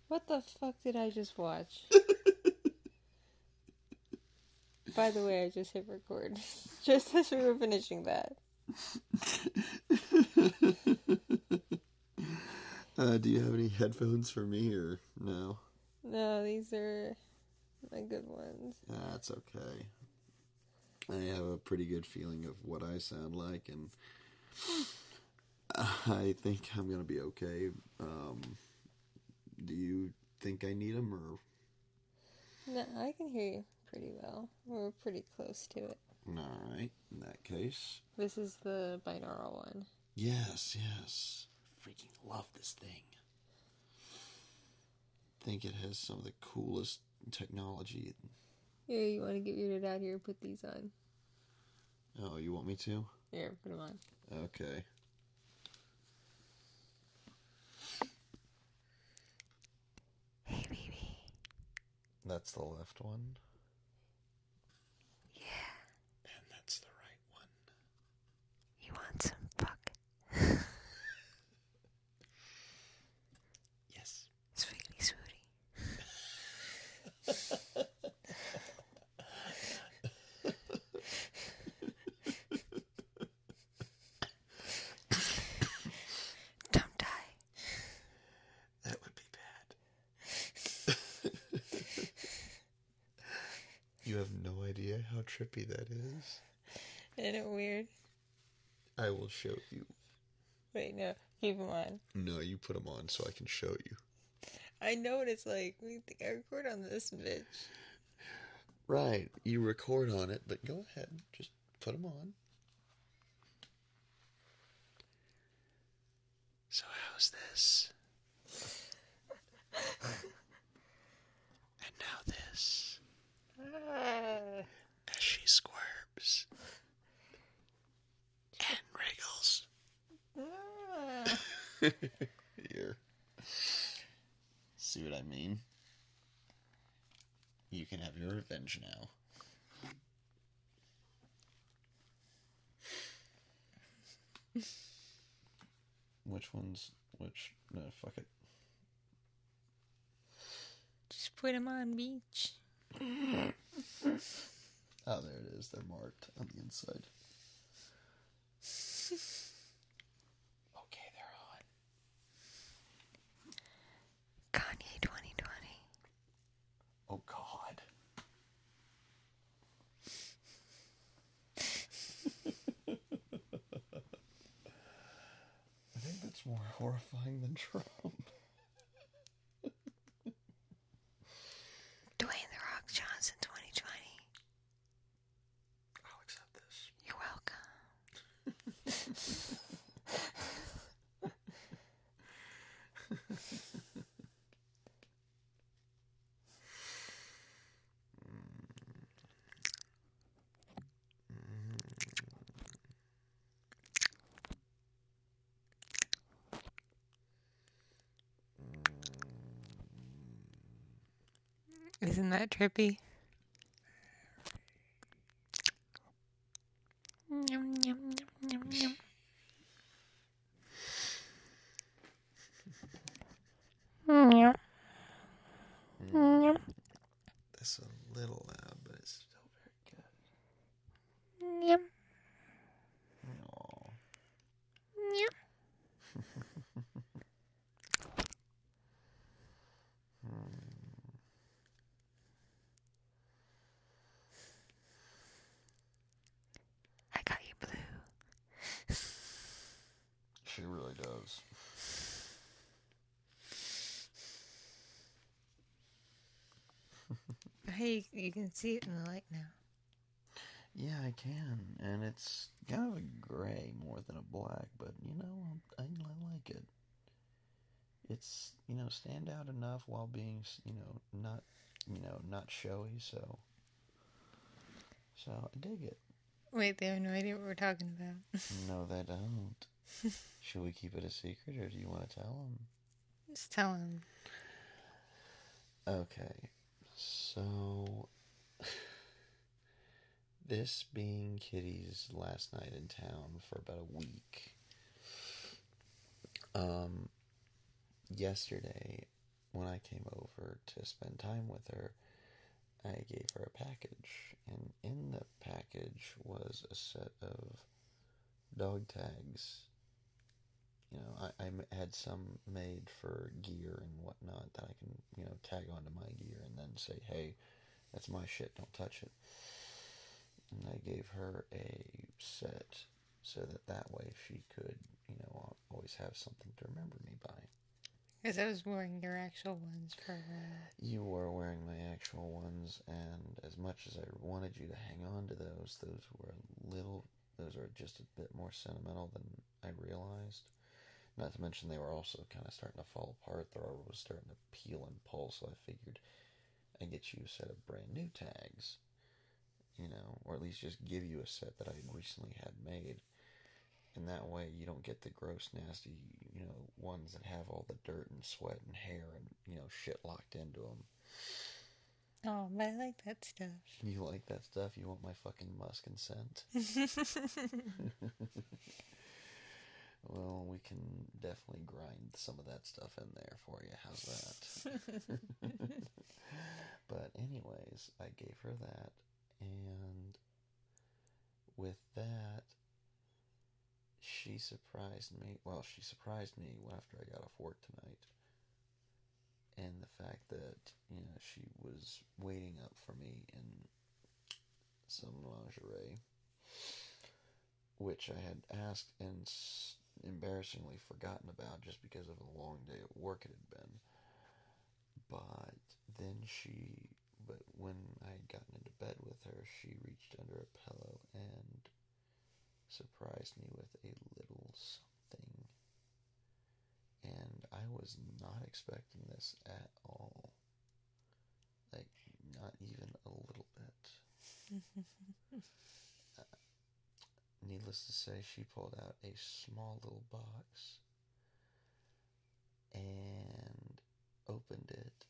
What the fuck did I just watch? By the way, I just hit record. Just as we were finishing that. Do you have any headphones for me or no? No, these are my good ones. That's okay. I have a pretty good feeling of what I sound like, and I think I'm gonna be okay. Do you think I need them, or? No, I can hear you pretty well. We're pretty close to it. Alright, in that case. This is the binaural one. Yes. Freaking love this thing. Think it has some of the coolest technology. Yeah, you want to get weirded out here? Put these on. Oh, you want me to? Here, put them on. Okay. Hey, baby. That's the left one. Yeah. And that's the right one. You want some fuck? Yes. Sweetie, sweetie. Don't die. That would be bad. You have no idea how trippy that is. Isn't it weird? I will show you. Wait, no. Keep them on. No, you put them on so I can show you. I know what it's like. We think I record on this bitch. Right, you record on it, but go ahead. Just put them on. So how's this? And now this. As she squirms. And wriggles. Here. See what I mean? You can have your revenge now. Which? No, fuck it. Just put them on, beach. Oh, there it is. They're marked on the inside. Okay, they're on. Kanye 2020. Oh, God. I think that's more horrifying than Trump. Dwayne The Rock Johnson 2020. I'll accept this. You're welcome. Isn't that trippy? Yum, yum, yum, yum, yum. Yum. Yum. That's a little loud, but it's still very good. Yum. Aww. Yum. I got you blue. She really does. Hey, you can see it in the light now. Yeah, I can. And it's kind of a gray more than a black, but, I like it. It's, stand out enough while being, not showy, so I dig it. Wait, they have no idea what we're talking about. No, they don't. Should we keep it a secret, or do you want to tell them? Just tell him. Okay, so this being Kitty's last night in town for about a week, yesterday when I came over to spend time with her, I gave her a package, and in the package was a set of dog tags. You know, I had some made for gear and whatnot that I can, tag onto my gear and then say, hey, that's my shit, don't touch it. And I gave her a set so that way she could, always have something to remember me by. Because I was wearing your actual ones for... You were wearing my actual ones, and as much as I wanted you to hang on to those are just a bit more sentimental than I realized. Not to mention they were also kind of starting to fall apart. The rubber was starting to peel and pull, so I figured I'd get you a set of brand new tags, or at least just give you a set that I recently had made. And that way you don't get the gross, nasty, ones that have all the dirt and sweat and hair and, shit locked into them. Oh, but I like that stuff. You like that stuff? You want my fucking musk and scent? Well, we can definitely grind some of that stuff in there for you. How's that? But anyways, I gave her that, and with that, she surprised me. Well, she surprised me after I got off work tonight. And the fact that, she was waiting up for me in some lingerie, which I had asked and embarrassingly forgotten about just because of the long day at work it had been. But when I had gotten into bed with her, she reached under a pillow and surprised me with a little something. And I was not expecting this at all. Like, not even a little bit. Needless to say, she pulled out a small little box and opened it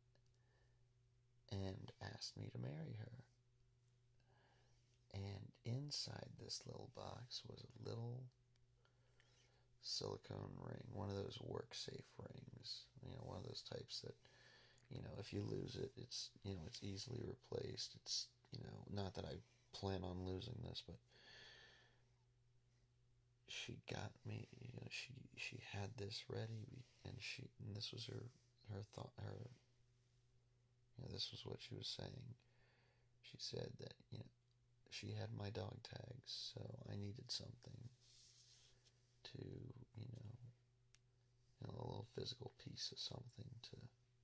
and asked me to marry her. And inside this little box was a little silicone ring, one of those work-safe rings, one of those types that, if you lose it, it's easily replaced. It's, not that I plan on losing this, but she got me, she had this ready, and this was her thought, this was what she was saying. She said that, she had my dog tags, so I needed something to, a little physical piece of something to,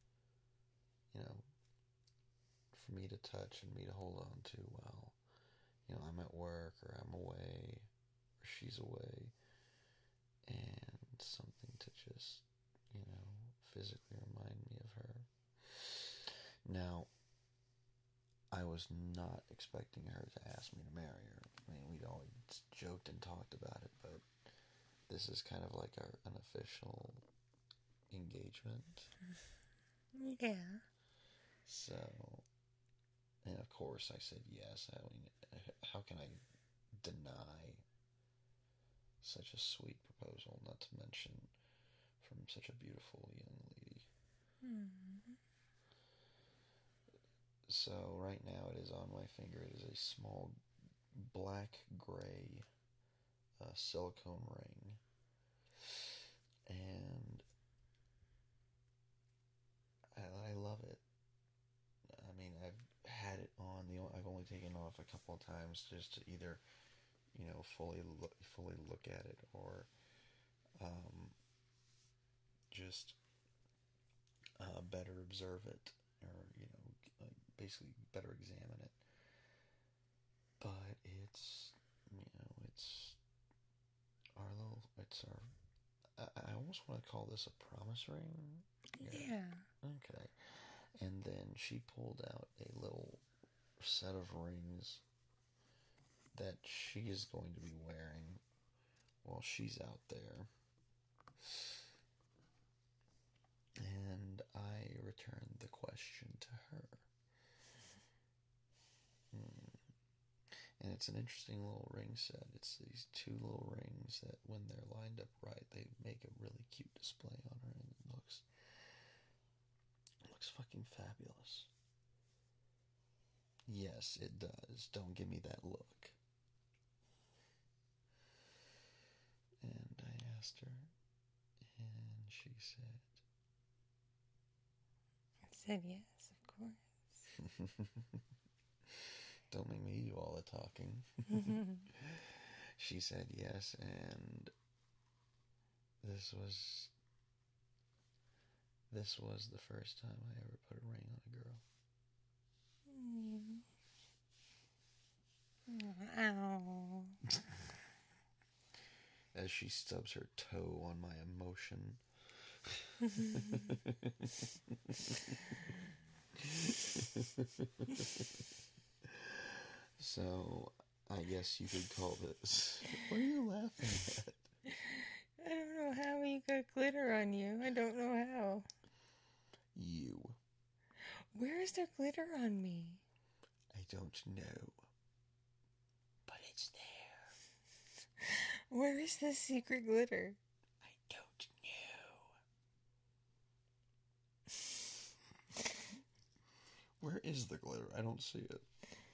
for me to touch and me to hold on to while, I'm at work or I'm away or she's away, and something to just, physically remind me of her. Now, I was not expecting her to ask me to marry her. I mean, we'd always joked and talked about it, but this is kind of like our unofficial engagement. Yeah. So, and of course I said yes. I mean, how can I deny such a sweet proposal, not to mention from such a beautiful young lady? Mm-hmm. So right now it is on my finger. It is a small black-gray silicone ring. And I love it. I mean, I've had it on. I've only taken it off a couple of times just to either, fully look at it, or just better observe it, or basically better examine it. But it's it's I almost want to call this a promise ring. Yeah. Okay. And then she pulled out a little set of rings that she is going to be wearing while she's out there. And I returned the question to her. And it's an interesting little ring set. It's these two little rings that, when they're lined up right, they make a really cute display on her, and it looks looks fucking fabulous. Yes, it does. Don't give me that look. And I asked her, and she said... I said yes, of course. Don't make me do all the talking. She said yes, and this was the first time I ever put a ring on a girl. Ow. As she stubs her toe on my emotion. So, I guess you could call this... What are you laughing at? I don't know how you got glitter on you. I don't know how. You. Where is there glitter on me? I don't know. But it's there. Where is this secret glitter? I don't know. Where is the glitter? I don't see it.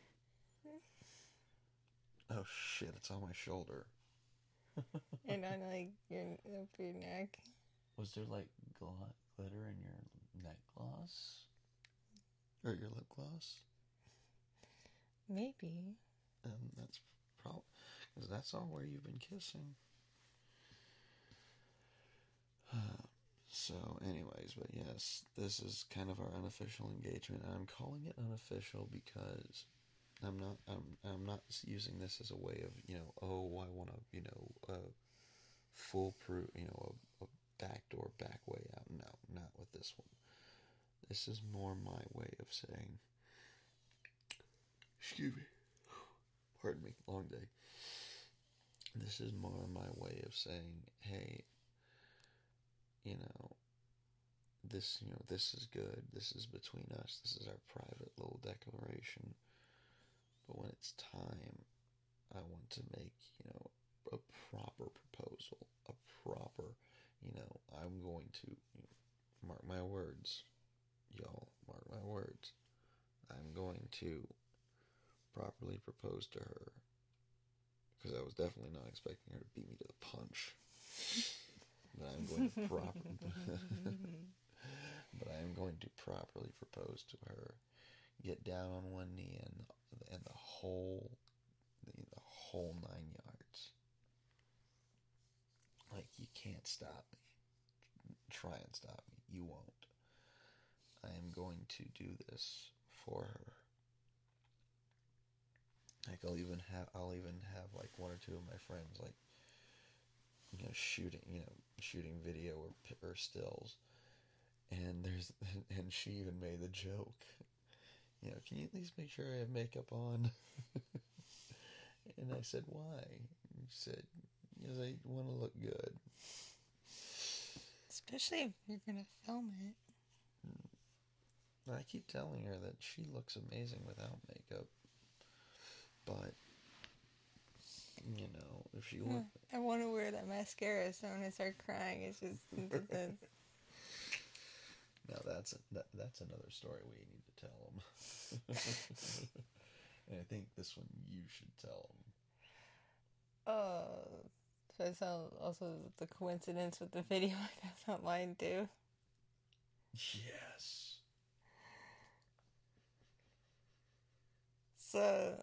Oh shit, it's on my shoulder. And on like up your neck. Was there like glitter in your neck gloss? Or your lip gloss? Maybe. That's probably... Because that's all where you've been kissing. So, anyways, but yes, this is kind of our unofficial engagement. I'm calling it unofficial because I'm not using this as a way of, oh, I want to, foolproof, a backdoor back way out. No, not with this one. This is more my way of saying, excuse me, pardon me, long day. This is more my way of saying, hey, this is good. This is between us. This is our private little declaration. But when it's time, I want to make, a proper proposal. A proper, I'm going to, mark my words. Y'all, mark my words. I'm going to properly propose to her. Because I was definitely not expecting her to beat me to the punch. But I'm going to properly propose to her, get down on one knee, and the whole 9 yards. Like, you can't stop me. Try and stop me. You won't. I am going to do this for her. Like, I'll even have like one or two of my friends, like, shooting video or stills, and she even made the joke, can you at least make sure I have makeup on? And I said, why? And she said, because I want to look good. Especially if you're gonna film it. I keep telling her that she looks amazing without makeup, but if she look... I want to wear that mascara, so when I start crying, it's just Now that's another story we need to tell them. And I think this one you should tell them. So I saw also the coincidence with the video I found online too. Yes. So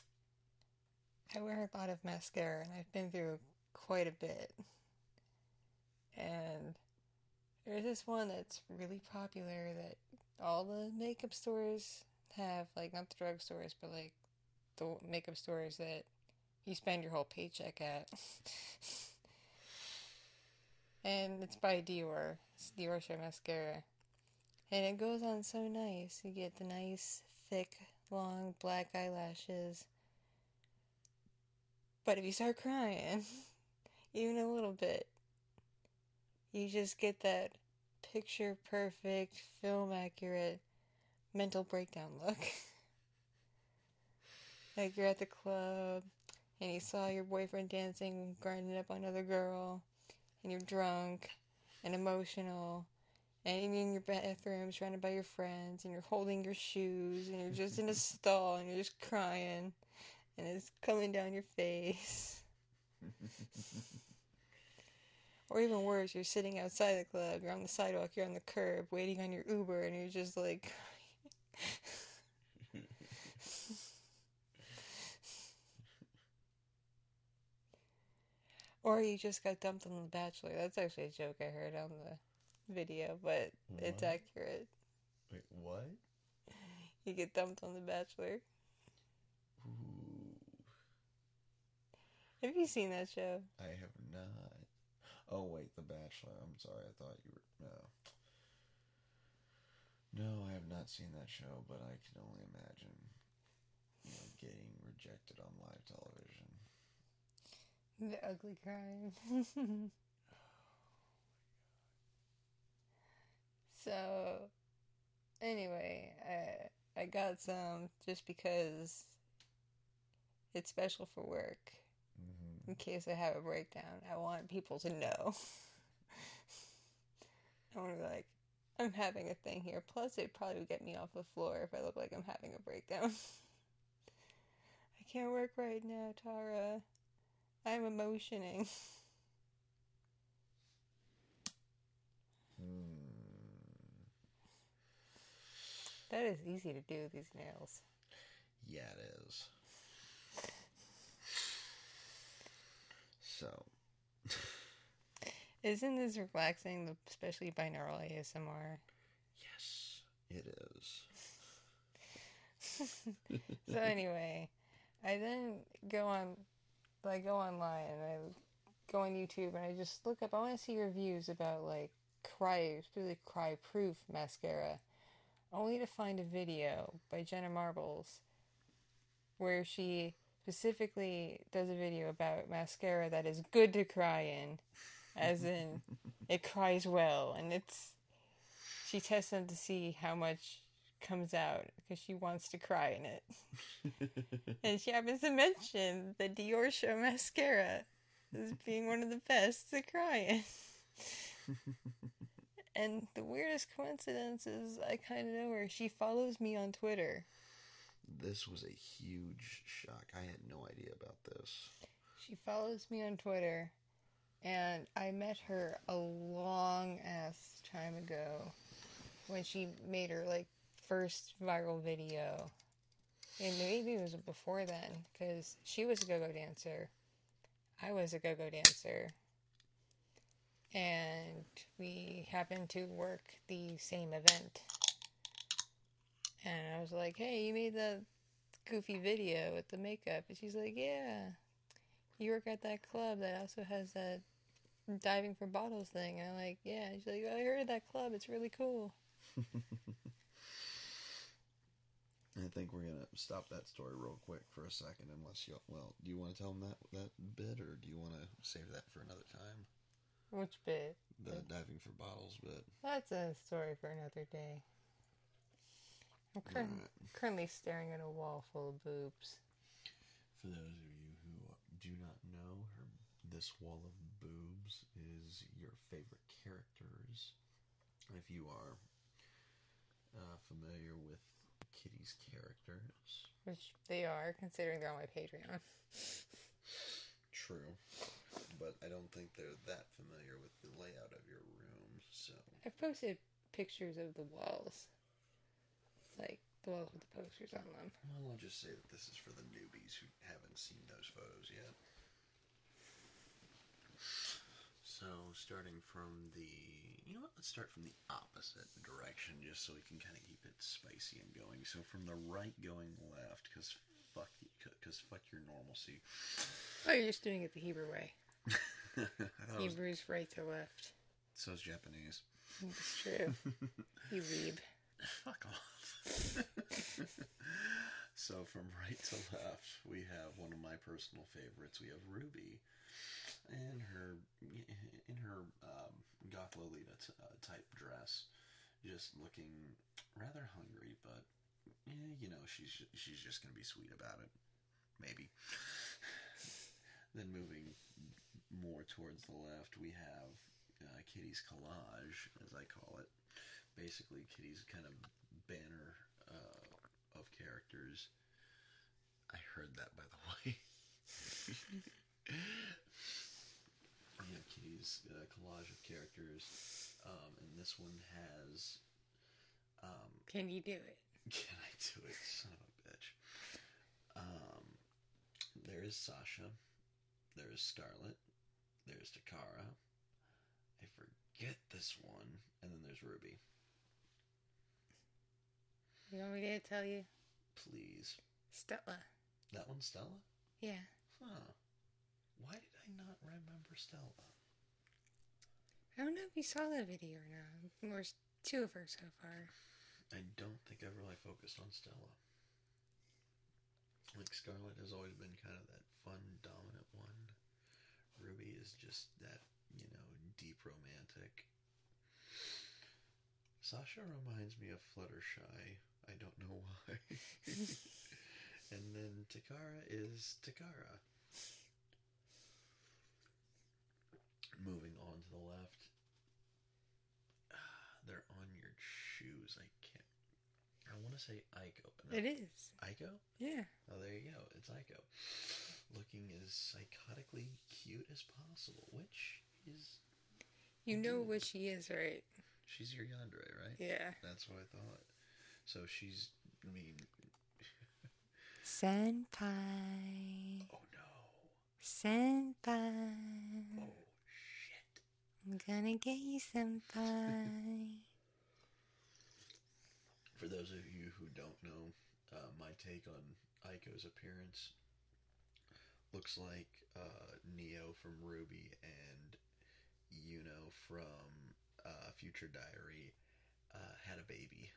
I wear a lot of mascara, and I've been through quite a bit. And there's this one that's really popular that all the makeup stores have, like, not the drugstores, but like the makeup stores that you spend your whole paycheck at. And it's by Dior. It's Dior Show Mascara. And it goes on so nice. You get the nice, thick, long black eyelashes. But if you start crying, even a little bit, you just get that picture-perfect, film-accurate, mental breakdown look. Like you're at the club, and you saw your boyfriend dancing, grinding up on another girl, and you're drunk and emotional, And you're in your bathroom surrounded by your friends, and you're holding your shoes, and you're just in a stall, and you're just crying, and it's coming down your face. Or even worse, you're sitting outside the club, you're on the sidewalk, you're on the curb, waiting on your Uber, and you're just like... Or you just got dumped on The Bachelor. That's actually a joke I heard on the video, but it's What? accurate. Wait, what? You get dumped on The Bachelor. Ooh, Have you seen that show? I have not. Oh, wait, The Bachelor. I'm sorry, I thought you were... No. No, I have not seen that show, but I can only imagine, getting rejected on live television. The ugly crime. So, anyway, I got some just because it's special for work. Mm-hmm. In case I have a breakdown, I want people to know. I want to be like, I'm having a thing here. Plus, it probably would get me off the floor if I look like I'm having a breakdown. I can't work right now, Tara. I'm emotioning. That is easy to do, these nails. Yeah, it is. So. Isn't this relaxing, especially binaural ASMR? Yes, it is. So anyway, I then go online and I go on YouTube and I just look up, I want to see reviews about like especially cry proof mascara, only to find a video by Jenna Marbles where she specifically does a video about mascara that is good to cry in, as in it cries well, and she tests them to see how much comes out because she wants to cry in it. And she happens to mention the Dior Show mascara as being one of the best to cry in. And the weirdest coincidence is I kind of know her. She follows me on Twitter. This was a huge shock. I had no idea about this. She follows me on Twitter, and I met her a long ass time ago when she made her like first viral video. And maybe it was before then, because she was a go-go dancer. I was a go-go dancer. And we happened to work the same event. And I was like, hey, you made the goofy video with the makeup. And she's like, yeah, you work at that club that also has that diving for bottles thing. And I'm like, yeah. And she's like, oh, I heard of that club. It's really cool. I think we're going to stop that story real quick for a second, unless do you want to tell them that bit, or do you want to save that for another time? Which bit? The diving for bottles bit. That's a story for another day. I'm currently staring at a wall full of boobs. For those of you who do not know, this wall of boobs is your favorite characters. If you are familiar with Kitty's characters. Which they are, considering they're on my Patreon. True. But I don't think they're that familiar with the layout of your room, so... I've posted pictures of the walls. Like, the walls with the posters on them. Well, I'll just say that this is for the newbies who haven't seen those photos yet. So, starting from let's start from the opposite direction, just so we can kind of keep it spicy and going. So, from the right going left, because fuck your normalcy. Oh, you're just doing it the Hebrew way. Hebrew's right to left. So's Japanese. It's true. You weeb. Fuck off. So from right to left, we have one of my personal favorites. We have Ruby, and in her goth Lolita type dress, just looking rather hungry, but she's just gonna be sweet about it, maybe. Then moving more towards the left, we have Kitty's collage, as I call it. basically Kitty's kind of banner of characters. I heard that, by the way. We have Kitty's collage of characters, and this one has. Can you do it? Can I do it, son of a bitch? There is Sasha. There is Scarlet. There's Takara. I forget this one, and then there's Ruby. You want me to tell you? Please. Stella. That one's Stella? Yeah. Huh. Why did I not remember Stella? I don't know if you saw that video or not. There's two of her so far. I don't think I've really focused on Stella. Like, Scarlet has always been kind of that fun, dominant one. Ruby is just that, deep romantic. Sasha reminds me of Fluttershy. I don't know why. And then Takara is Takara. Moving on to the left. They're on your shoes. I want to say Aiko. No. It is. Aiko? Yeah. Oh, there you go. It's Aiko. Looking as psychotically cute as possible, which is... You know what she is, right? She's your yandere, right? Yeah. That's what I thought. So she's, Senpai. Oh, no. Senpai. Oh, shit. I'm gonna get you, senpai. For those of you who don't know, my take on Aiko's appearance looks like Neo from Ruby and Yuno from Future Diary had a baby.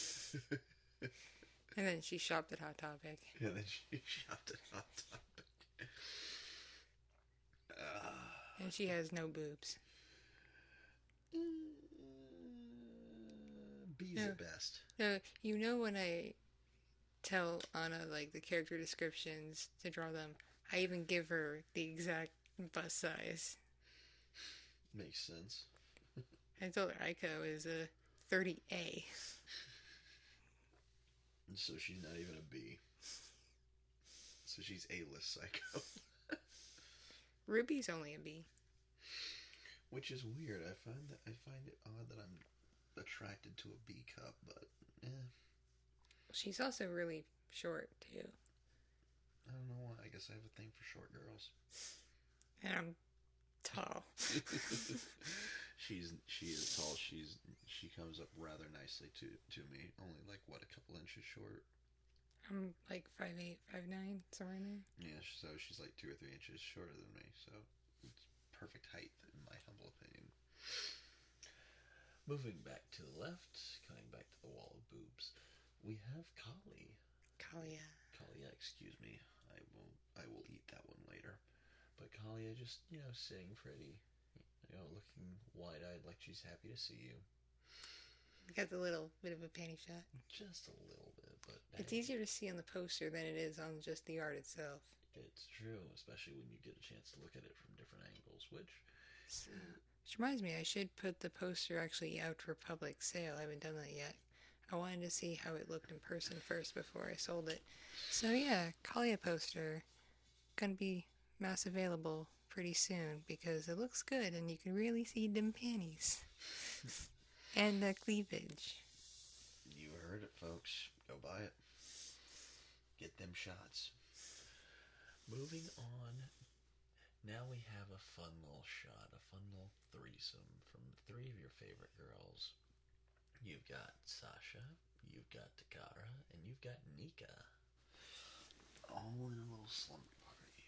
And then she shopped at Hot Topic. And then she shopped at Hot Topic. And she has no boobs. B's at best. No, you know when I tell Anna, like, the character descriptions to draw them, I even give her the exact bust size. Makes sense. I told her Aiko is a 30A. So she's not even a B. So she's A-list psycho. Ruby's only a B. Which is weird. I find it odd that I'm attracted to a B cup, but She's also really short too. I don't know why. I guess I have a thing for short girls. And I'm tall. She is tall. She comes up rather nicely to me. Only like a couple inches short. I'm like 5'8", 5'9", somewhere in there. Yeah, so she's like 2 or 3 inches shorter than me. So it's perfect height in my humble opinion. Moving back to the left, coming back to the wall of boobs, we have Kali. Kalia. Kalia, excuse me. I will eat that one later. But Kalia just, sitting pretty, looking wide-eyed like she's happy to see you. Got the little bit of a panty shot. Just a little bit, but it's easier to see on the poster than it is on just the art itself. It's true, especially when you get a chance to look at it from different angles, which reminds me, I should put the poster actually out for public sale. I haven't done that yet. I wanted to see how it looked in person first before I sold it. So yeah, Kalia poster gonna be mass available pretty soon because it looks good and you can really see them panties and the cleavage. You heard it, folks. Go buy it. Get them shots. Moving on. Now we have a fun little shot, a fun little threesome from 3 of your favorite girls. You've got Sasha, you've got Takara, and you've got Nika. All in a little slumber party.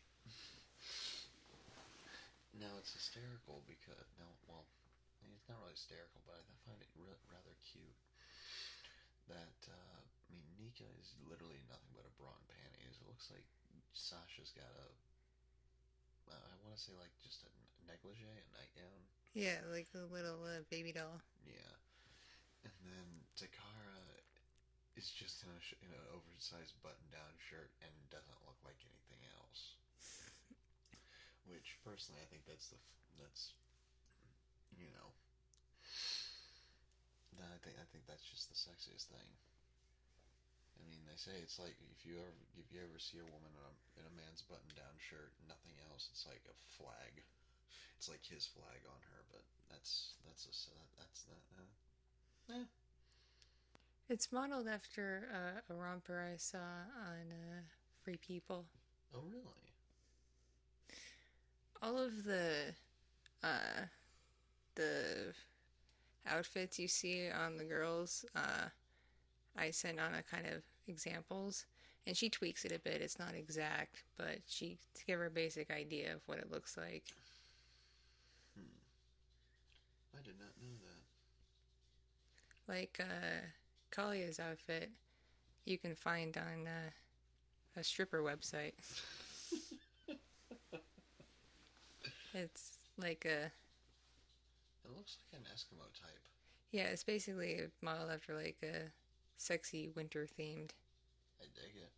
Now it's hysterical because, it's not really hysterical, but I find it rather cute that, Nika is literally nothing but a bra and panties. It looks like Sasha's got I want to say like just a negligee, a nightgown. Yeah, like a little baby doll. Yeah. And then Takara is just in an oversized button-down shirt and doesn't look like anything else. Which, personally, I think that's No, I think that's just the sexiest thing. I mean, they say it's like if you ever see a woman in a man's button-down shirt, nothing else. It's like a flag. It's like his flag on her. But that's not. It's modeled after a romper I saw on Free People. Oh, really? All of uh, the outfits you see on the girls, I sent on a kind of examples, and she tweaks it a bit. It's not exact, but she to give her a basic idea of what it looks like. Hmm. I did not know Like Kalia's outfit, you can find on a stripper website. It's like a that. It looks like an Eskimo type. yeah, it's basically modeled after like a sexy winter themed. I dig it.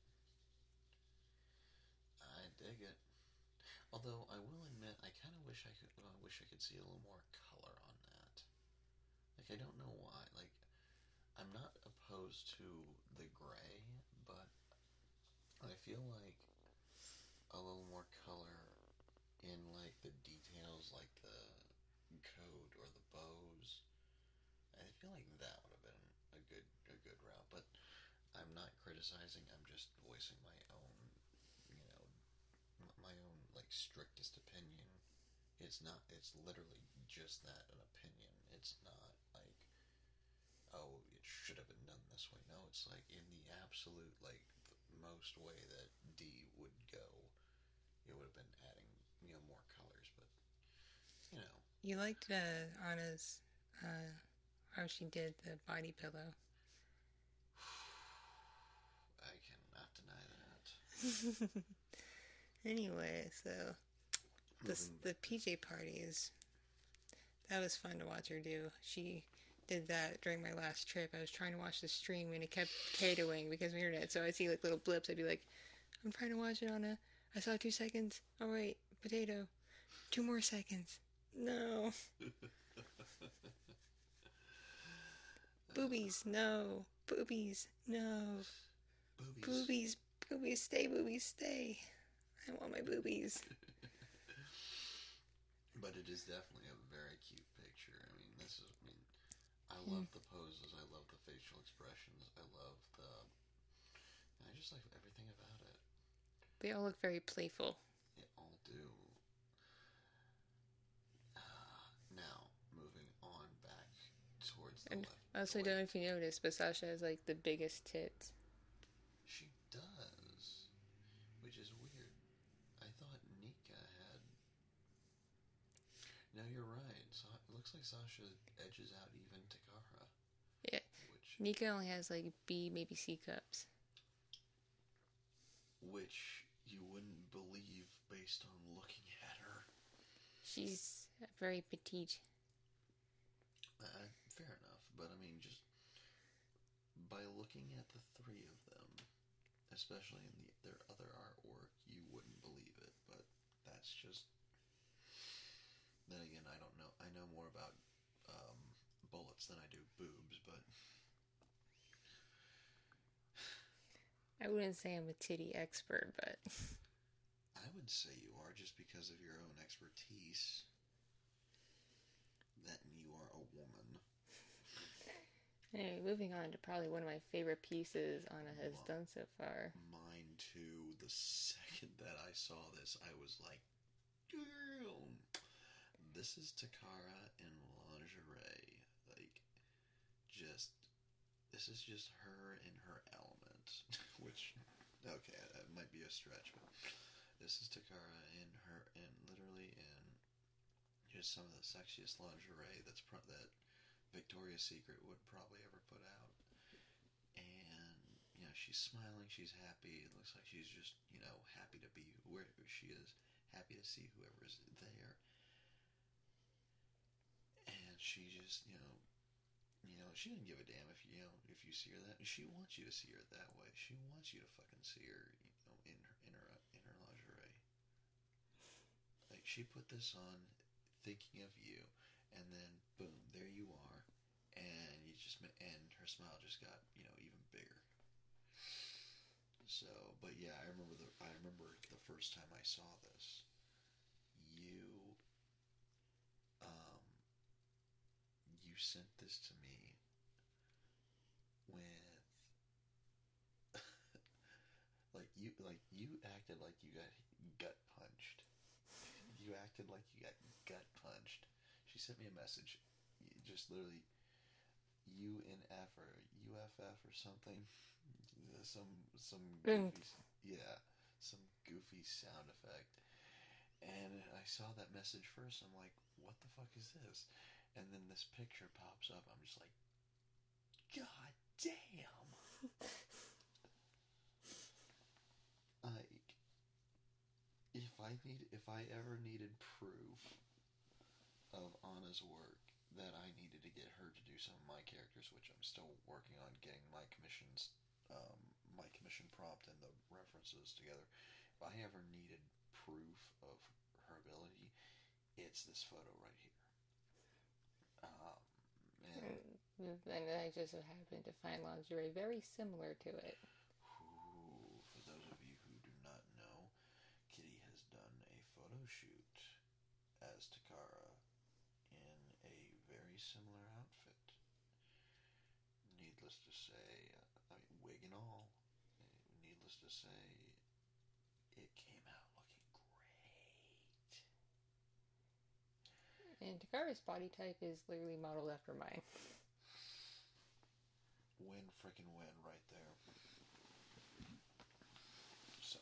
I dig it. Although I will admit, I kind of wish I could see a little more color on that. Like, I don't know why. Like, I'm not opposed to the gray, but I feel like a little more color in like the details, like the coat or the bows. I feel like that would have been a good route. But I'm not criticizing. I'm just voicing my own, you know, my own like strictest opinion. It's not. It's literally just that, an opinion. It's not like, oh, it should have been done this way. No, it's like in the absolute like the most way that D would go, it would have been adding more colors. But you know, You liked Anna's how she did the body pillow. I cannot deny that. Anyway, so Moving. the PJ party is that was fun to watch her do. She did that during my last trip. I was trying to watch the stream and it kept potatoing because of the internet. So I'd see like little blips. I'd be like, I'm trying to watch it on a. I saw 2 seconds. Oh wait, potato. 2 more seconds. No. Boobies, no. Boobies, no. Boobies. Boobies, boobies, stay, boobies, stay. I want my boobies. But it is definitely a very cute picture. I mean, I love the poses. I love the facial expressions. I just like everything about it. They all look very playful. They all do. Now, moving on back towards the And left. also, I don't know if you noticed, but Sasha has like the biggest tits. She does, which is weird. I thought Nika had. No, you're right. It looks like Sasha edges out even Takara. Yeah. Nika only has like B, maybe C cups. Which you wouldn't believe based on looking at her. She's very petite. Fair enough, but I mean, just by looking at the three of them, especially in their other artwork, you wouldn't believe it. But that's just. Then again, I don't know. I know more about bullets than I do boobs, but I wouldn't say I'm a titty expert, but I would say you are just because of your own expertise. That you are a woman. Anyway, moving on to probably one of my favorite pieces Anna has done so far. Mine too. The second that I saw this, I was like, damn. This is Takara in lingerie. Like, this is just her in her element. Which, okay, that might be a stretch, but this is Takara literally in just some of the sexiest lingerie that Victoria's Secret would probably ever put out. And, she's smiling, she's happy. It looks like she's just, happy to be where she is, happy to see whoever is there. And she just, she didn't give a damn if you see her that. She wants you to see her that way. She wants you to fucking see her, in her lingerie. Like, she put this on thinking of you, and then boom, there you are, and and her smile just got, even bigger. So, but yeah, I remember the first time I saw this. You, um, you sent this to me with, you acted like you got gut punched. You acted like you got gut punched. She sent me a message, just literally UNF or UFF or something, some goofy, yeah, some goofy sound effect. And I saw that message first. I'm like, what the fuck is this? And then this picture pops up. I'm just like, God damn. Like, if I ever needed proof of Anna's work, that I needed to get her to do some of my characters, which I'm still working on getting my commission prompt and the references together. If I ever needed proof of her ability, it's this photo right here. And I just happened to find lingerie very similar to it. For those of you who do not know, Kitty has done a photo shoot as Takara in a very similar outfit. Needless to say, wig and all, needless to say, it came out looking great. And Takara's body type is literally modeled after mine. Win frickin' win right there. So,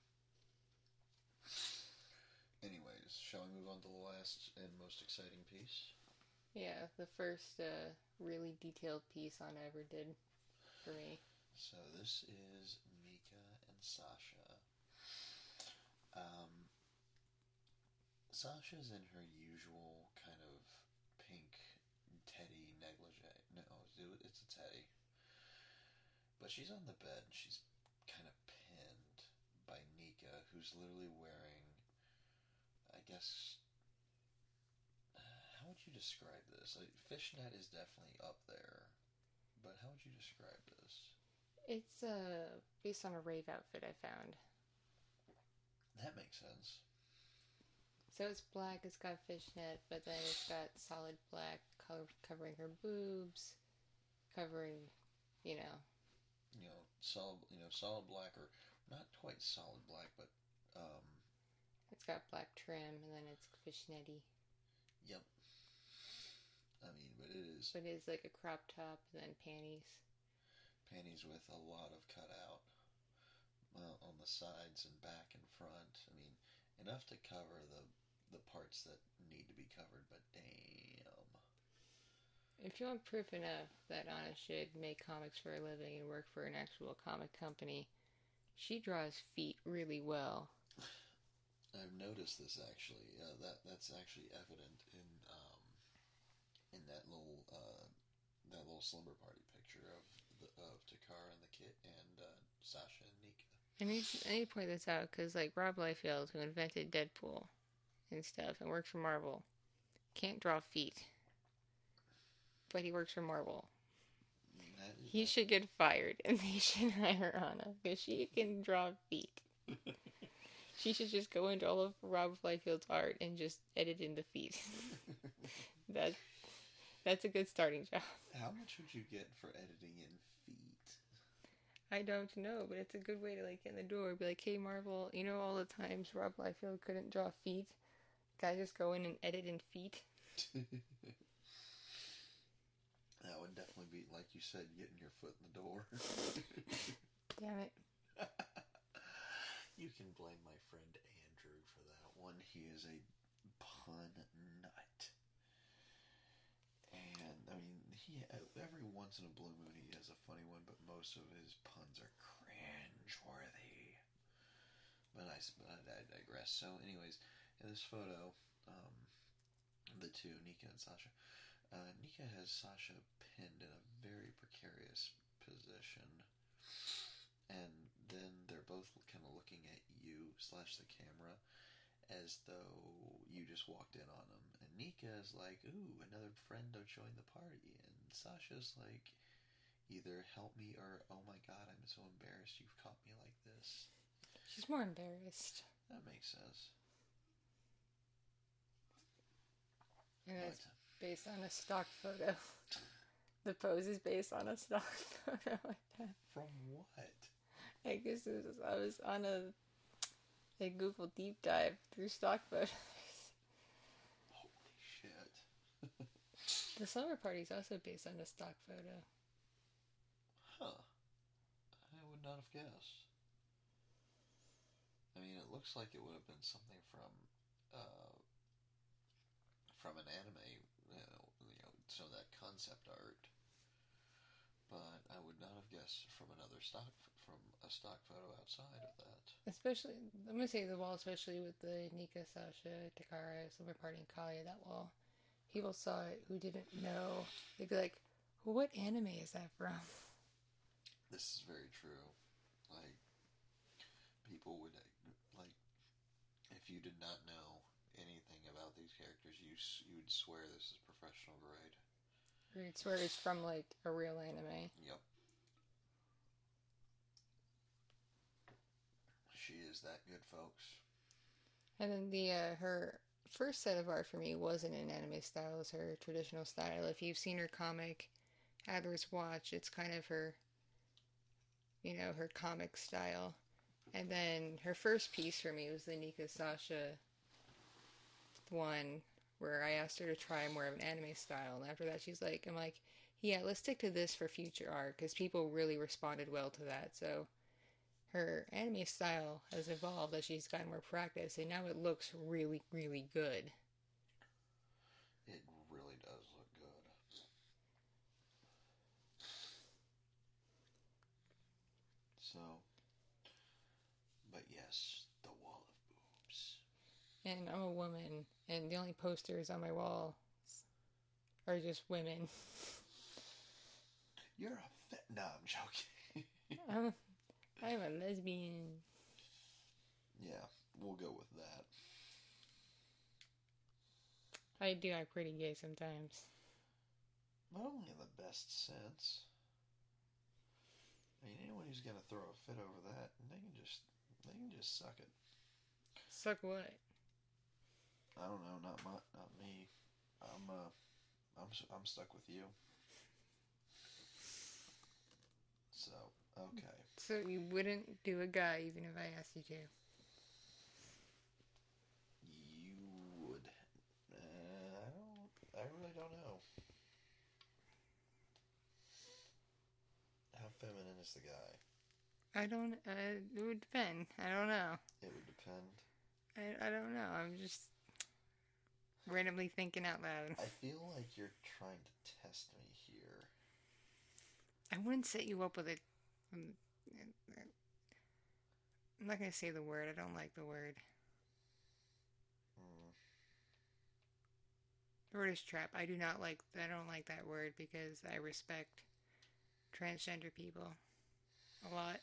anyways, shall we move on to the last and most exciting piece? Yeah, the first really detailed piece Anna ever did for me. So this is Mika and Sasha. Sasha's in her usual kind of pink teddy negligee. No, it's a teddy. But she's on the bed and she's kind of pinned by Nika, who's literally wearing, I guess, how would you describe this? Like, fishnet is definitely up there, but how would you describe this? It's based on a rave outfit I found. That makes sense. So it's black, it's got fishnet, but then it's got solid black covering her boobs, covering, solid black, or not quite solid black, but it's got black trim, and then it's fishnetty. Yep. But it is. But it is like a crop top, and then panties. Panties with a lot of cutout on the sides and back and front. Enough to cover the parts that need to be covered, but damn. If you want proof enough that Anna should make comics for a living and work for an actual comic company, she draws feet really well. I've noticed this actually. That's actually evident in that little slumber party picture of Takara and the kit and Sasha and Nika. I need to point this out because, like, Rob Liefeld, who invented Deadpool and stuff and works for Marvel, can't draw feet. But he works for Marvel. He should get fired and they should hire Anna because she can draw feet. She should just go into all of Rob Liefeld's art and just edit in the feet. That's a good starting job. How much would you get for editing in feet? I don't know, but it's a good way to get in the door. Be like, hey Marvel, all the times Rob Liefeld couldn't draw feet. Can I just go in and edit in feet? That would definitely be, like you said, getting your foot in the door. Damn it. You can blame my friend Andrew for that one. He is a pun nut. And, he every once in a blue moon he has a funny one, but most of his puns are cringe-worthy. But I digress. So, anyways, in this photo, the two, Nika and Sasha, Nika has Sasha pinned in a very precarious position, and then they're both kind of looking at you / the camera as though you just walked in on them. And Nika is like, ooh, another friend to join the party. And Sasha's like either help me or oh my god, I'm so embarrassed you've caught me like this. She's more embarrassed. That makes sense. And it's based on a stock photo. The pose is based on a stock photo like that. From what? I guess I was on a Google deep dive through stock photos. Holy shit. The summer party is also based on a stock photo. Huh. I would not have guessed. I mean, it looks like it would have been something from an anime, some of that concept art. But I would not have guessed from a stock photo outside of that. Especially, I'm gonna say the wall, especially with the Nika, Sasha, Takara, Summer Party, and Kalia, that wall. People saw it who didn't know. They'd be like, well, what anime is that from? This is very true. Like, people would, like, if you did not know anything about these characters, you would swear this is professional grade. You'd swear it's from, like, a real anime. Yep. She is that good, folks. And then her first set of art for me wasn't an anime style, it's her traditional style. If you've seen her comic, Adler's Watch, it's kind of her, her comic style. And then her first piece for me was the Nika Sasha one, where I asked her to try more of an anime style. And after that, I'm like, yeah, let's stick to this for future art, because people really responded well to that. So her anime style has evolved as she's gotten more practice, and now it looks really, really good. It really does look good. So, but yes, the wall of boobs. And I'm a woman, and the only posters on my wall are just women. You're a no, I'm joking. I'm a lesbian. Yeah, we'll go with that. I do act pretty gay sometimes. But only in the best sense. I mean, anyone who's gonna throw a fit over that, they can just suck it. Suck what? I don't know, not me. I'm stuck with you. So, okay. So you wouldn't do a guy even if I asked you to? You would. I really don't know. How feminine is the guy? It would depend. I don't know. It would depend. I don't know. I'm just randomly thinking out loud. I feel like you're trying to test me here. I wouldn't set you up with a... I'm not going to say the word. I don't like the word. The word is trap. I don't like that word because I respect transgender people a lot.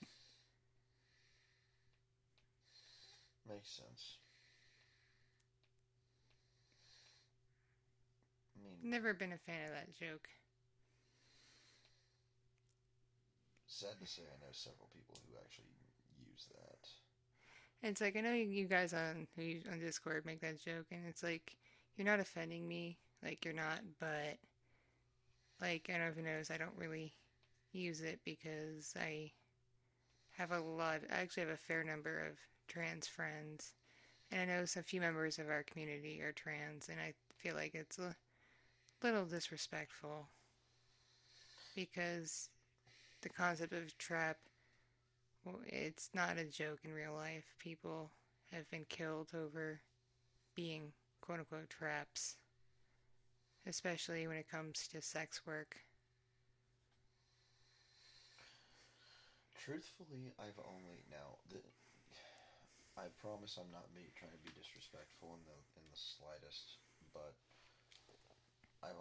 Makes sense. I mean, Never been a fan of that joke. Sad to say, I know several people who actually use that. It's like, I know you guys on Discord make that joke, and it's like, you're not offending me, like, you're not, but, like, I don't know if you notice, I don't really use it because I actually have a fair number of trans friends, and I know a few members of our community are trans, and I feel like it's a little disrespectful, because the concept of trap, well, it's not a joke in real life. People have been killed over being quote-unquote traps, especially when it comes to sex work. Truthfully, I promise I'm not trying to be disrespectful in the slightest, but I've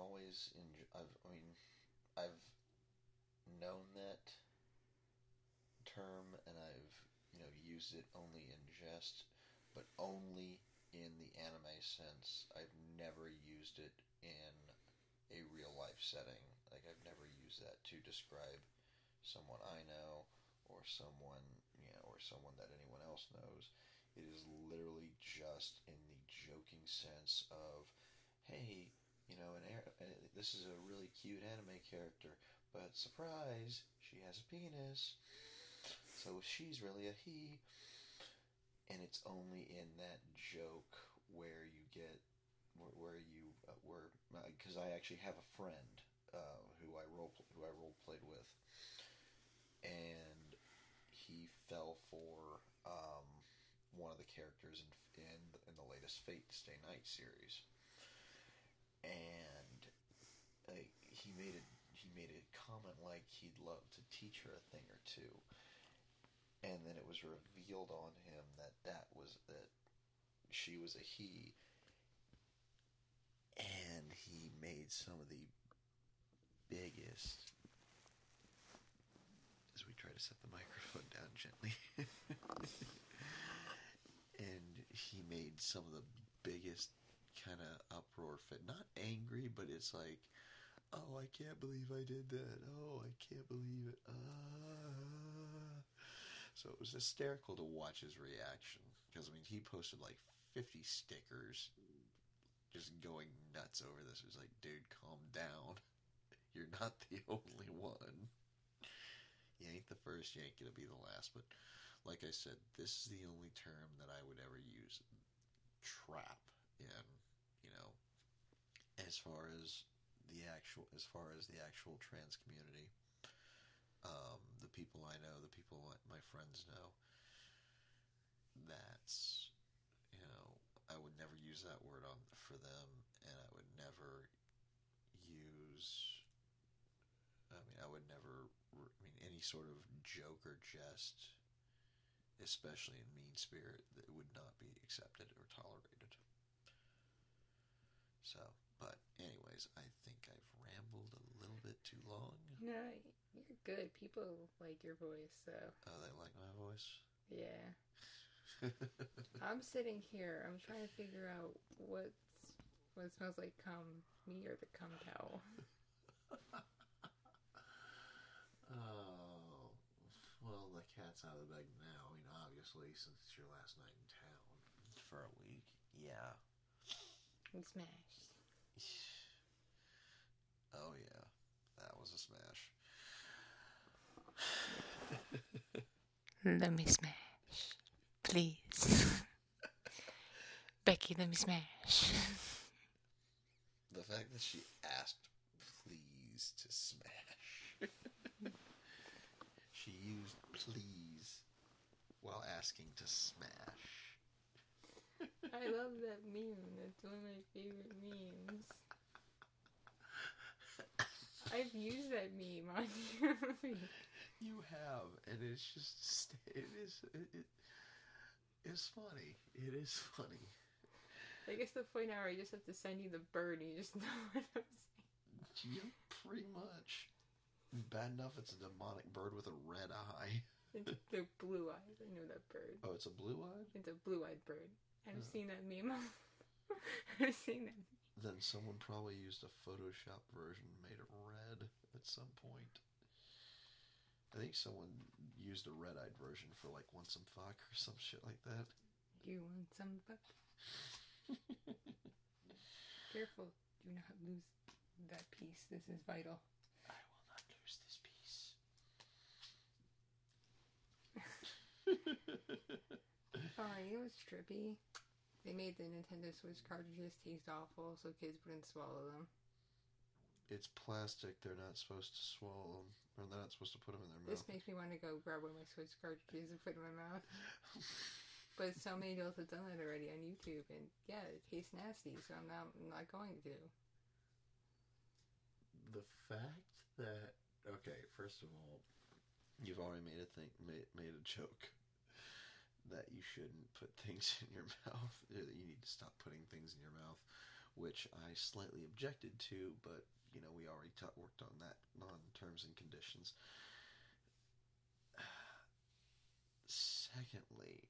known that term, and I've used it only in jest, but only in the anime sense. I've never used it in a real life setting. Like, I've never used that to describe someone I know or someone, or someone that anyone else knows. It is literally just in the joking sense of, hey, this is a really cute anime character, but surprise, she has a penis, so she's really a he. And it's only in that joke where you get where you where because I actually have a friend who I role played with, and he fell for one of the characters in the latest Fate Stay Night series, and he made a comment like he'd love to teach her a thing or two, and then it was revealed on him that she was a he, and he made some of the biggest, as we try to set the microphone down gently, and he made some of the biggest kind of uproar fit. Not angry, but it's like, oh, I can't believe I did that. Oh, I can't believe it. So it was hysterical to watch his reaction. Because, I mean, he posted like 50 stickers just going nuts over this. It was like, dude, calm down. You're not the only one. You ain't the first, you ain't gonna be the last. But like I said, this is the only term that I would ever use, trap, in, as far as the actual trans community. The people I know, the people my friends know, that's, I would never use that word for them, and I would never use, I would never, any sort of joke or jest, especially in mean spirit, that would not be accepted or tolerated. So, but anyways, I think I've rambled a little bit too long. No, you're good. People like your voice, so. Oh, they like my voice? Yeah. I'm sitting here. I'm trying to figure out what smells like cum, me or the cum towel. Oh, well, the cat's out of the bag now. Obviously, since it's your last night in town for a week. Yeah. We smashed. Oh yeah, that was a smash. Let me smash, please. Becky, let me smash. The fact that she asked please to smash. She used please while asking to smash. I love that meme. That's one of my favorite memes. I've used that meme on your movie. You have, and it's just, it's funny. It is funny. I guess the point now where I just have to send you the bird and you just know what I'm saying. Yeah, pretty much. Bad enough it's a demonic bird with a red eye. It's the blue eyes. I know that bird. Oh, it's a blue-eyed? It's a blue-eyed bird. I've seen that meme. I've seen that. Then someone probably used a Photoshop version and made it red at some point. I think someone used a red-eyed version for like Want Some Fuck or some shit like that. You want some fuck? Careful. Do not lose that piece. This is vital. I will not lose this piece. Fine, it was trippy. They made the Nintendo Switch cartridges taste awful so kids wouldn't swallow them. It's plastic. They're not supposed to swallow them. Or they're not supposed to put them in their This mouth. makes me want to go grab one of my Switch cartridges and put it in my mouth. But so many adults have done that already on YouTube, and yeah, it tastes nasty, so I'm not going to. The fact that, okay, first of all, you've already made a joke that you shouldn't put things in your mouth. That you need to stop putting things in your mouth, which I slightly objected to, but we already worked on that on terms and conditions. Secondly,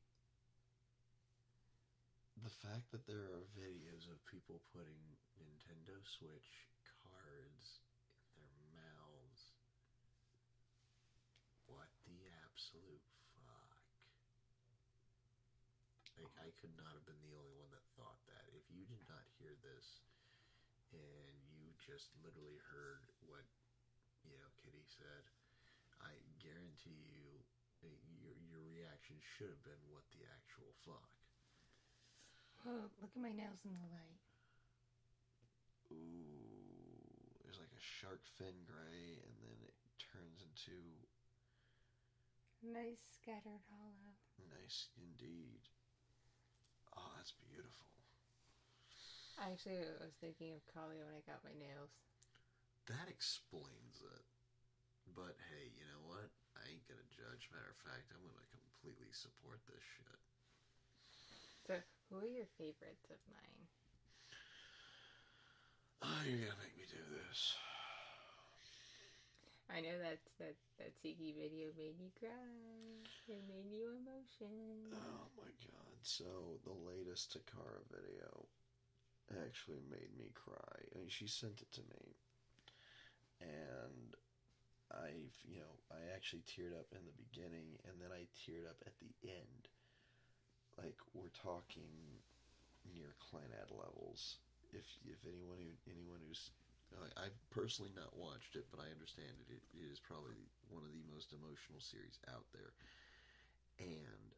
the fact that there are videos of people putting Nintendo Switch cards in their like I could not have been the only one that thought that. If you did not hear this and you just literally heard what Kitty said, I guarantee you your reaction should have been what the actual fuck. Oh, look at my nails in the light. Ooh, there's like a shark fin gray, and then it turns into nice scattered hollow. Nice indeed. Oh, that's beautiful. Actually, I was thinking of Kalia when I got my nails. That explains it. But hey, you know what? I ain't gonna judge. Matter of fact, I'm gonna completely support this shit. So, who are your favorites of mine? Oh, you're gonna make me do this. I know that Tiki video made you cry. It made you emotion. Oh my god. So, the latest Takara video actually made me cry. I mean, she sent it to me. And I actually teared up in the beginning, and then I teared up at the end. Like, we're talking near Clannad levels. If anyone who's I've personally not watched it, but I understand it is probably one of the most emotional series out there. And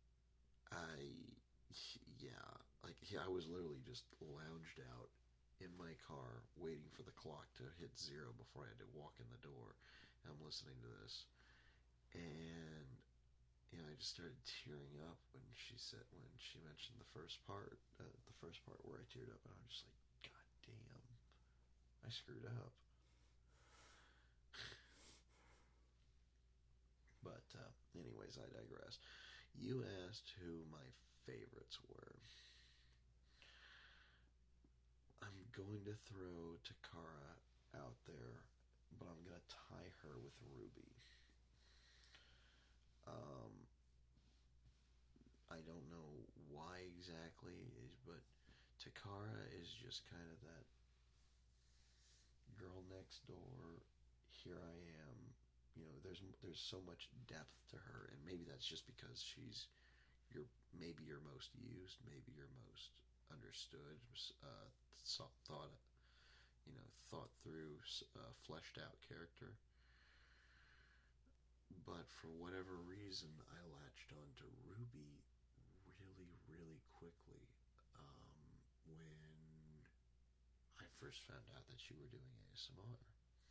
I was literally just lounged out in my car waiting for the clock to hit 0 before I had to walk in the door. And I'm listening to this, and I just started tearing up when she mentioned the first part where I teared up, and I'm just like, God damn, I screwed up. But anyways, I digress. You asked who my favorites were. I'm going to throw Takara out there, but I'm going to tie her with Ruby. I don't know why exactly, but Takara is just kind of that girl next door. Here I am. There's so much depth to her, and maybe that's just because she's maybe your most used, maybe your most understood, thought through, fleshed out character. But for whatever reason, I latched on to Ruby really, really quickly when I first found out that you were doing ASMR.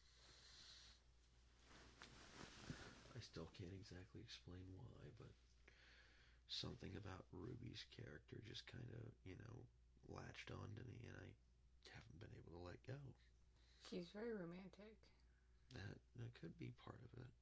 I still can't exactly explain why, but something about Ruby's character just kind of, latched onto me, and I haven't been able to let go. She's very romantic. That could be part of it.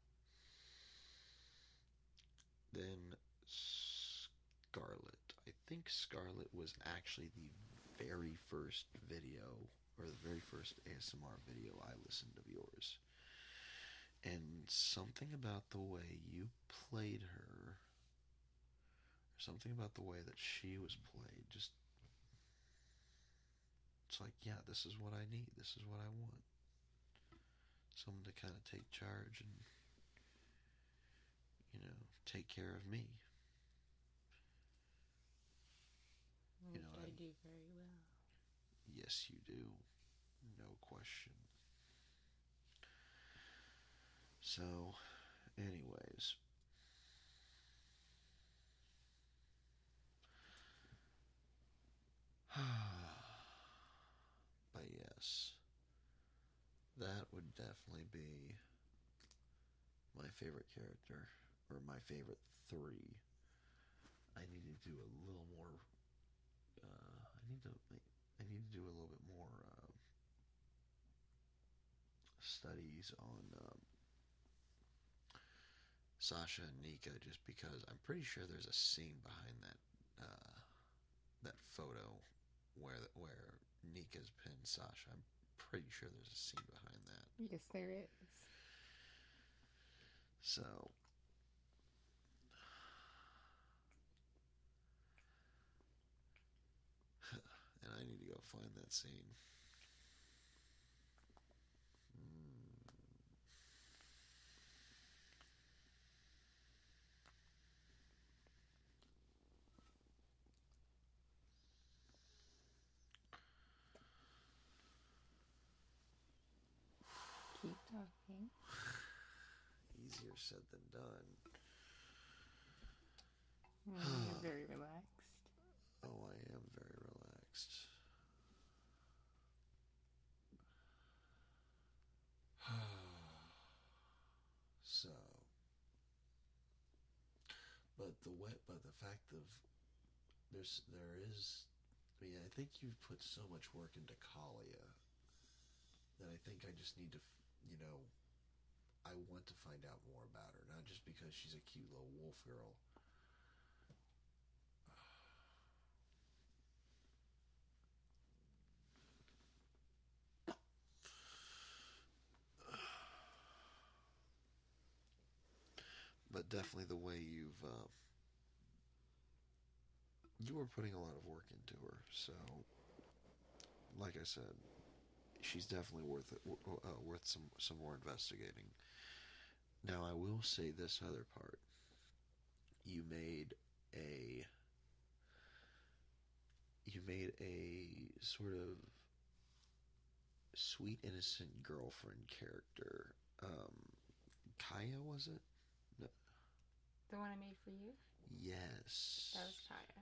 Then Scarlet. I think Scarlet was actually the very first video, or the very first ASMR video I listened of yours. And something about the way you played her, or something about the way that she was played, just, it's like, yeah, this is what I need. This is what I want. Someone to kind of take charge and, take care of me. I do very well. Yes, you do. No question. So, anyways. But yes, that would definitely be my favorite character, or my favorite 3. I need to do a little more. I need to do a little bit more studies on Sasha and Nika, just because I'm pretty sure there's a scene behind that photo where Nika's pinned Sasha. I'm pretty sure there's a scene behind that. Yes, there is. So, and I need to go find that scene. Okay. Easier said than done. You're very relaxed. Oh, I am very relaxed. So, but the fact of there is. I mean, I think you've put so much work into Kalia that I think I just need to, you know, I want to find out more about her, not just because she's a cute little wolf girl. But definitely the way you were putting a lot of work into her. So, like I said, she's definitely worth some more investigating. Now, I will say this other part. You made a sort of sweet innocent girlfriend character. Kaya, was it? No. The one I made for you? Yes. That was Kaya.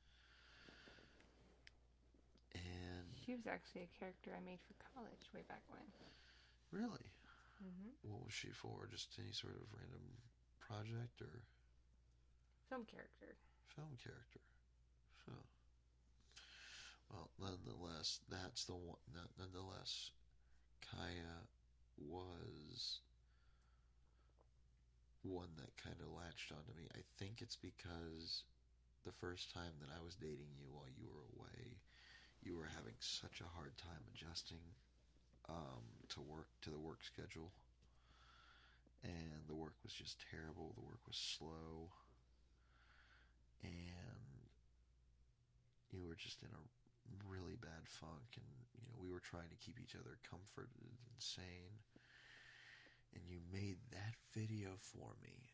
And she was actually a character I made for college way back when. Really? Mm-hmm. What was she for? Just any sort of random project or film character? Film character. Huh. Well, nonetheless, that's the one. Nonetheless, Kaya was one that kind of latched onto me. I think it's because the first time that I was dating you while you were away, you were having such a hard time adjusting to the work schedule, and the work was just terrible. The work was slow, and you were just in a really bad funk, and we were trying to keep each other comforted and sane. And you made that video for me,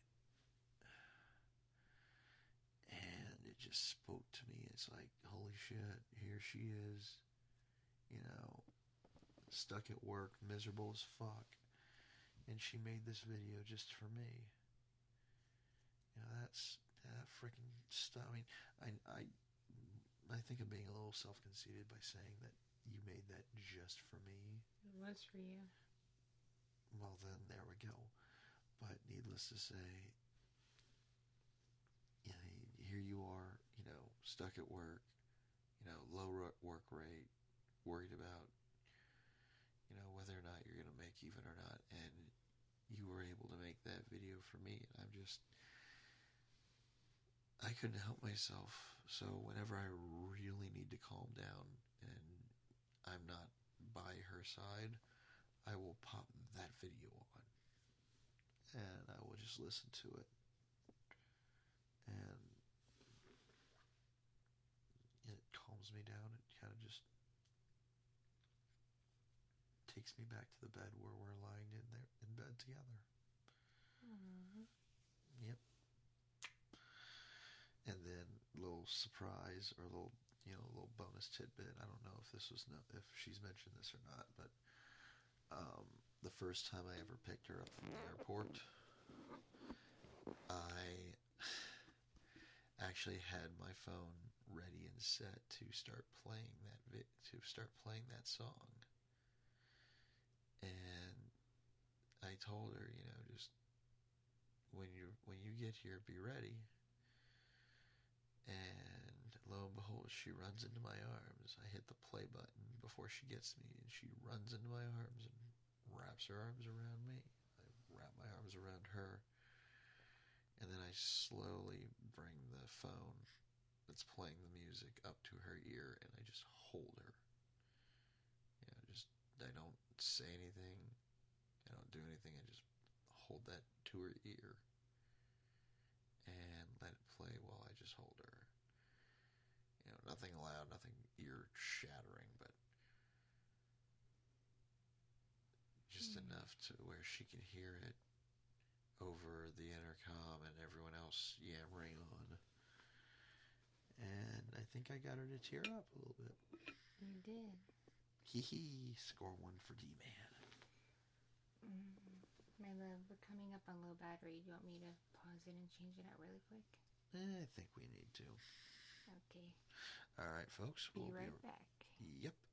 and it just spoke to me. It's like, holy shit, here she is, stuck at work, miserable as fuck, and she made this video just for me. That's that freaking stuff. I mean, I think I'm being a little self-conceited by saying that you made that just for me. It was for you. Well, then there we go. But needless to say, here you are, stuck at work, low work rate, worried about, whether or not you're going to make even or not. And you were able to make that video for me. And I couldn't help myself. So whenever I really need to calm down and I'm not by her side, I will pop that video on. And I will just listen to it. And it calms me down. It kind of just takes me back to the bed where we're lying in bed together. Mm-hmm. Yep. And then little surprise or little bonus tidbit. I don't know if if she's mentioned this or not, but the first time I ever picked her up from the airport, I actually had my phone ready and set to start playing that song. And I told her, just when you get here, be ready. And lo and behold, she runs into my arms. I hit the play button before she gets me, and she runs into my arms and wraps her arms around me. I wrap my arms around her, and then I slowly bring the phone that's playing the music up to her ear, and I just hold her. I don't say anything. I don't do anything. I just hold that to her ear and let it play while I just hold her. Nothing loud, nothing ear-shattering, but just enough to where she can hear it over the intercom and everyone else yammering on. And I think I got her to tear up a little bit. You did. Hee hee. Score one for D-Man. My love, we're coming up on low battery. Do you want me to pause it and change it out really quick? I think we need to. Okay. All right, folks. Be right back. Yep.